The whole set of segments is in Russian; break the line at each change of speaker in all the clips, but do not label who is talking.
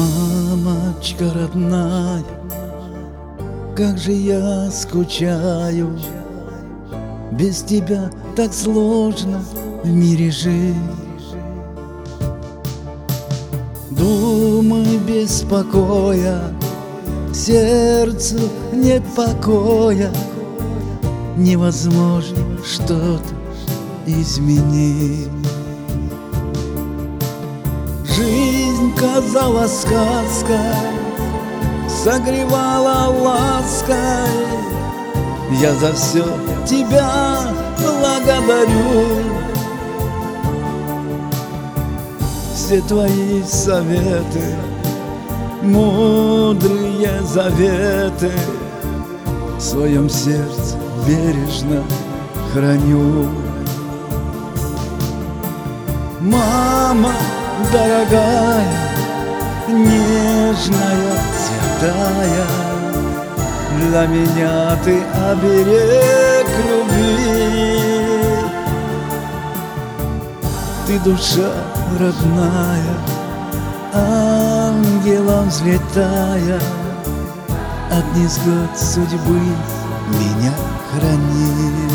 Мамочка родная, как же я скучаю, без тебя так сложно в мире жить. Думы беспокоя, сердцу нет покоя, невозможно что-то изменить. Жизнь казалась сказкой, согревала лаской. Я за все тебя благодарю. Все твои советы, мудрые заветы, в своем сердце бережно храню. Мама дорогая, нежная, святая, для меня ты оберег любви. Ты душа родная, ангелом взлетая, от невзгод судьбы меня хранишь.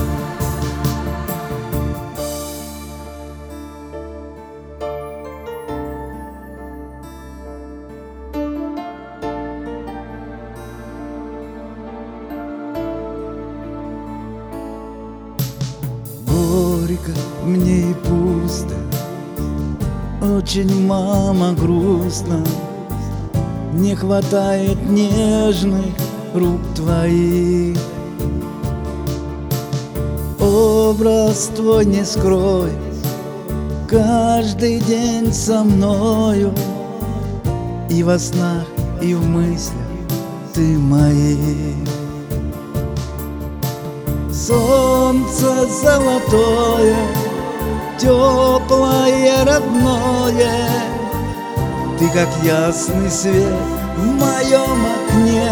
Горько мне и пусто, очень, мама, грустно. Не хватает нежных рук твоих. Образ твой не скрой, каждый день со мною, и во снах, и в мыслях ты моих. Солнце золотое, теплое, родное, ты как ясный свет в моем окне.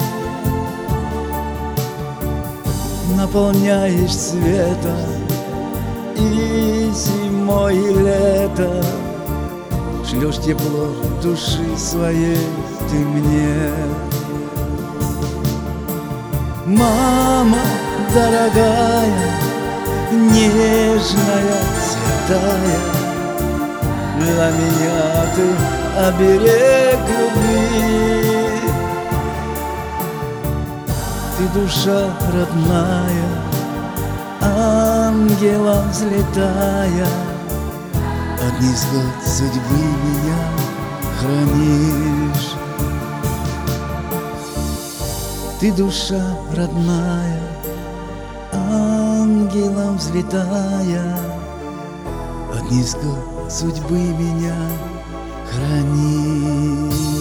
Наполняешь светом и зимой, и лето, шлешь тепло души своей ты мне. Мама дорогая, нежная, святая, для меня ты оберег любви. Ты душа родная, ангелом взлетая, от невзгод судьбы меня хранишь. Ты душа родная, ангелом взлетая, от невзгод судьбы меня хранишь.